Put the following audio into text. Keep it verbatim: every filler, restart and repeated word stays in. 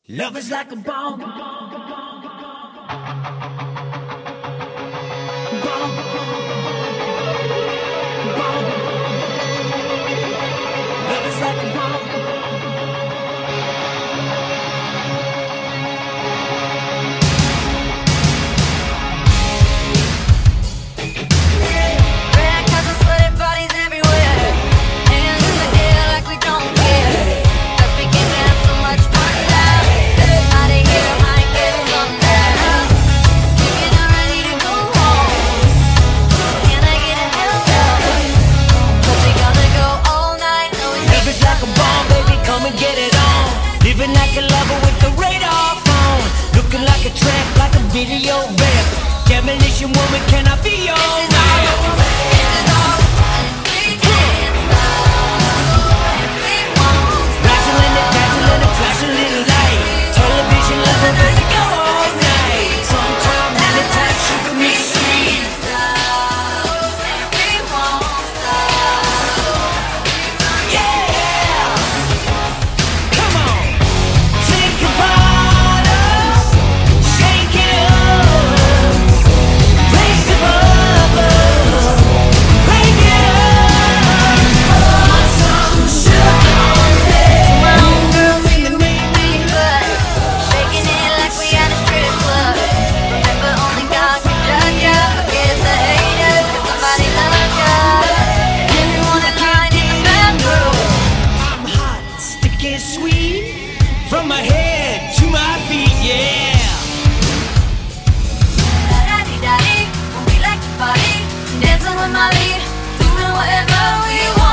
Love is like a bomb. Bomb. Bomb. Love is like a bomb. Living like a lover with the radar phone, looking like a tramp, like a video rap. Demolition woman, can I be your man? Dazzling it, dazzling it, flash a little light. Television lover, baby, go all night. Sometime, many times, sugar me sweet. Sweet from my head to my feet, yeah. Daddy, daddy, we like to party, dancing with Molly, doing whatever we want.